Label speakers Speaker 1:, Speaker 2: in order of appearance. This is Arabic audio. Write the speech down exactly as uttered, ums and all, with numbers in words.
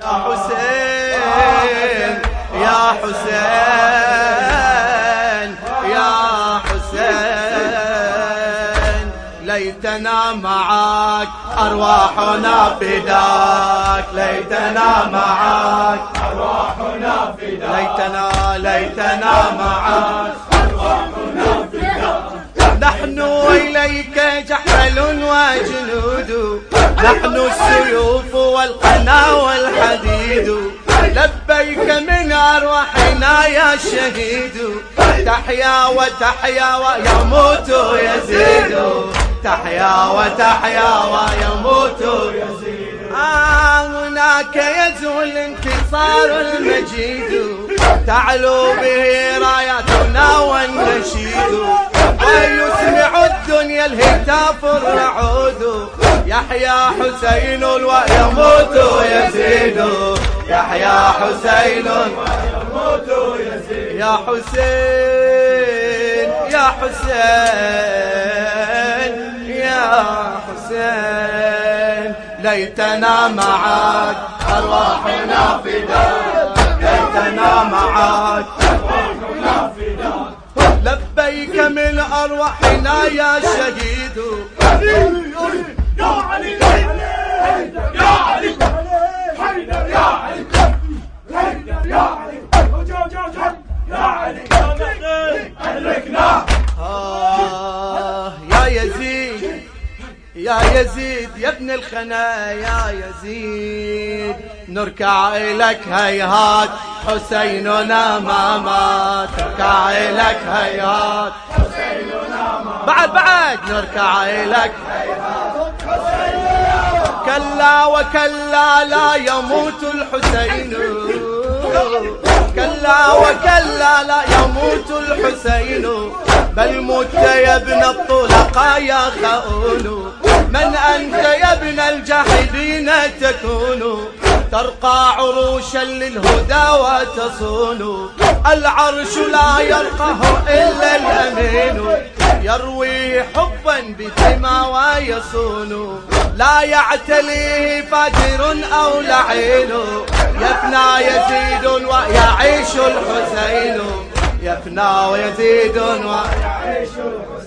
Speaker 1: حسين يا حسين يا حسين ليتنا معك أرواحنا فداك ليتنا معك
Speaker 2: أرواحنا فداك
Speaker 1: ليتنا ليتنا معك
Speaker 2: أرواحنا فداك
Speaker 1: نحن إليك جحفل وجنود نحن السيوف والقنا والحديد لبيك من أرواحنا يا شهيد تحيا وتحيا ويموت يزيد تحيا وتحيا ويموت يزيد آه هناك يزول الانتصار المجيد تعلو به راياتنا والنشيد ويسمع الدنيا الهتاف الرعود يحيى حسين ويموت يزيد يحيى حسين
Speaker 2: ويموت يزيد
Speaker 1: يا حسين يا حسين يا حسين ليتنا معك أرواحنا فداك ليتنا معك
Speaker 2: أرواحنا فداك
Speaker 1: لبيك من أرواحنا يا شهيد
Speaker 2: يا علي يا علي حيدر يا علي حيدر يا علي يا علي أدركنا
Speaker 1: آه يا يزيد يا يزيد يا ابن الخنا يا يزيد نركع إلك هيهات حسيننا ما مات نركع إلك هيهات
Speaker 2: حسيننا ما
Speaker 1: بعد بعد نركع إلك كلا وكلا لا يموت الحسين كلا وكلا لا يموت الحسين بل مت يا ابن الطلقاء يا خؤون من أنت يا ابن الجاحدين تكون ترقى عروشا للهدى وتصون العرش لا يرقه إلا الأمين يروي حبا بثما ويصون لا يعتليه فاجر أو لعين يفنى يزيد ويعيش الحسين يفنى ويزيد ويعيش الحسين